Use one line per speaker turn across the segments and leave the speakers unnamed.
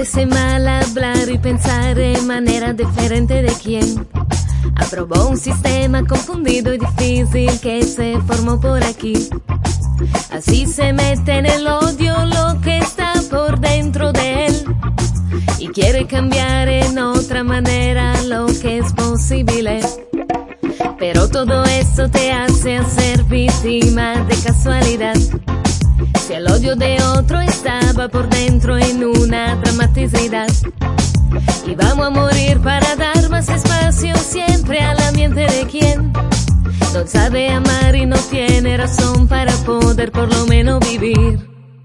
parece mal hablar y pensar de manera diferente de quien aprobó un sistema confundido y difícil que se formó por aquí. Así se mete en el odio lo que está por dentro de él y quiere cambiar en otra manera lo que es posible. Pero todo eso te hace ser víctima de casualidad. Si el odio de otro estaba por dentro en una dramaticidad, y vamos a morir para dar más espacio siempre al ambiente de quien no sabe amar y no tiene razón para poder por lo menos vivir.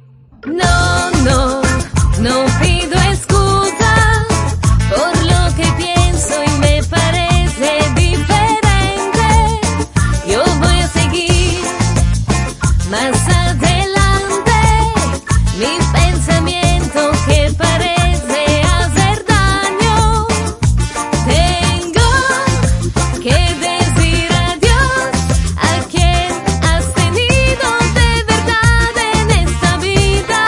No pido excusa por lo que pienso y me parece diferente. Yo voy a seguir más adelante. Mi pensamiento que parece hacer daño. Tengo que decir adiós a quien has tenido de verdad en esta vida.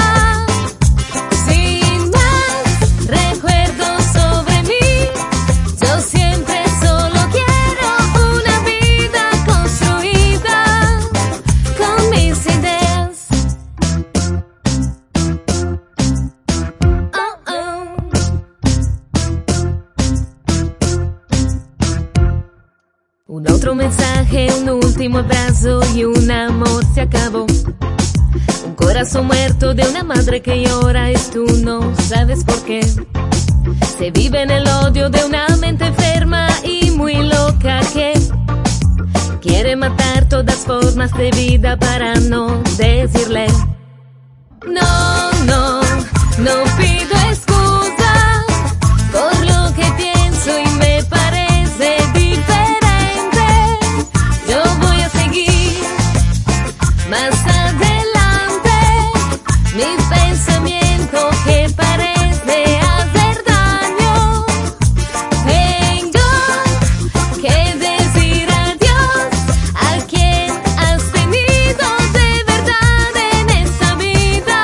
Sin más recuerdos sobre mí, yo siempre solo quiero una vida construida con mis ideas. Un otro mensaje, un último abrazo y un amor se acabó. Un corazón muerto de una madre que llora y tú no sabes por qué. Se vive en el odio de una mente enferma y muy loca que quiere matar todas formas de vida para no decirle no pido excusa por lo que pienso y me parece diferente. Yo voy a seguir más adelante. Mi pensamiento que parece hacer daño. Tengo que decir adiós a quien has tenido de verdad en esta vida.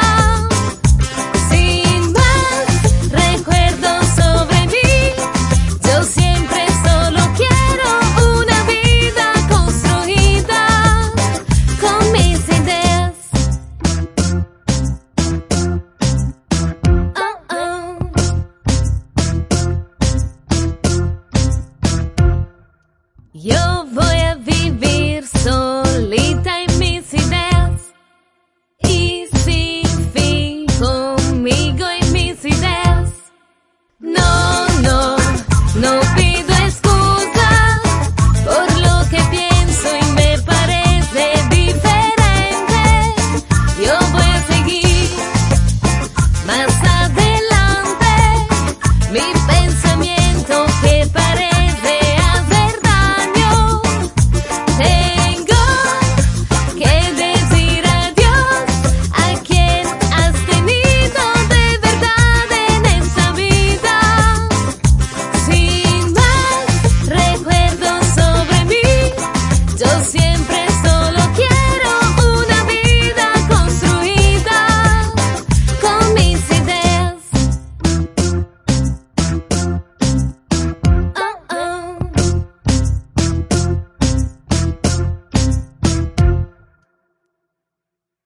Sin más recuerdos sobre mí, yo siempre solo quiero una vida construida con mis ideas. Yo voy a vivir solita en mis ideas y sin fin conmigo en mis ideas. No